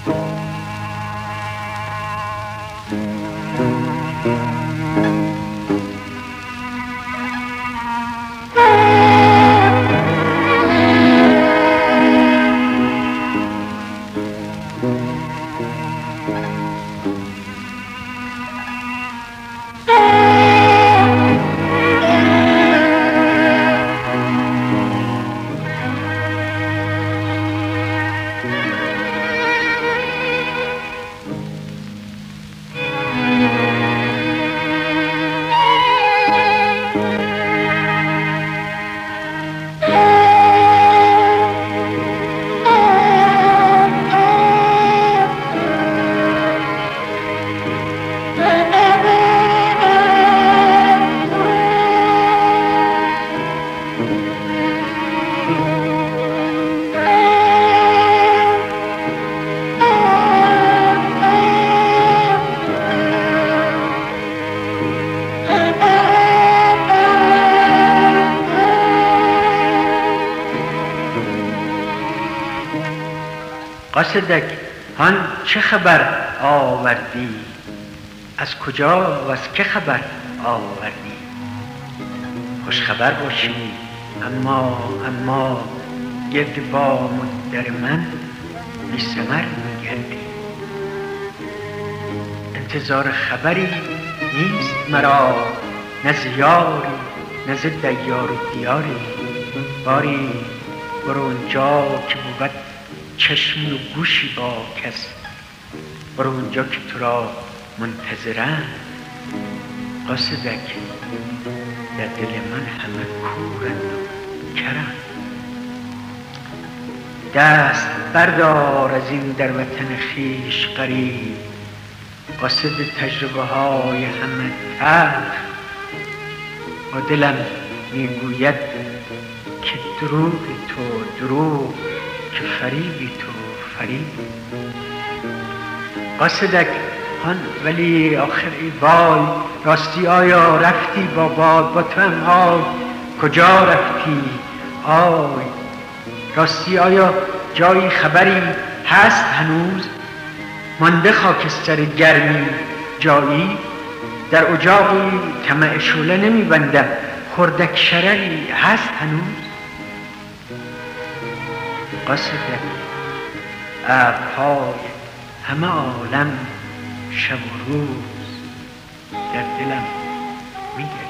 قاصدک هان چه خبر آوردی؟ از کجا و از که خبر آوردی؟ خوش خبر باشی اما گرد بام و در من بی ثمر میگردی. انتظار خبری نیست مرا، نه ز یاری نه ز دیار و دیاری. باری برو اونجا که بود چشمی و گوشی با کس، برو اونجا که تو را منتظرند. قاصدک در دل من همه کورند و کرند. دست بردار از این در وطن خویش غریب، قاصد تجربه های همه تلخ. با دلم میگوید که دروغی تو دروغ، که فریبی تو فریب. قاصدک هان ولی آخر ای وای، راستی آیا رفتی با باد؟ با تو هم آی کجا رفتی؟ آی راستی آیا جایی خبری هست هنوز؟ مانده خاکستر گرمی جایی؟ در اجاقی طمع شعله نمیبندم، خردک شرری هست هنوز؟ قاصدک ابرهای همه عالم شب و روز در دلم میگردد.